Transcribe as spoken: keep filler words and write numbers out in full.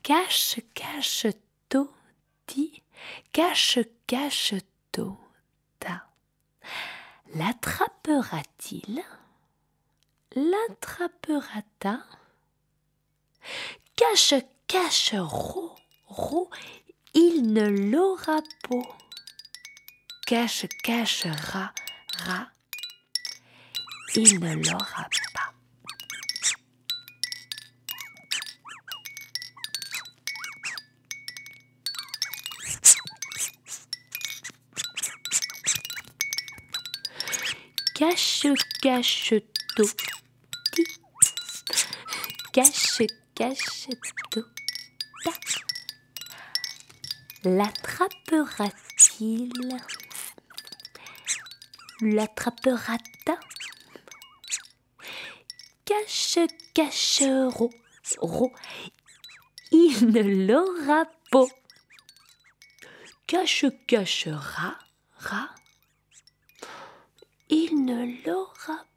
Cache, cache, toti, cache, cache, tota. L'attrapera-t-il? L'attrapera-ta? Cache, cache, ro, ro, il ne l'aura pas. Cache, cache, ra, ra, il ne l'aura pas. Cache, cache, toti, cache, cache, tota. L'attrapera-t-il? L'attrapera-ta? Cache, cache, ro, ro, il ne l'aura pas. Cache, cache, ra, ra, il ne l'aura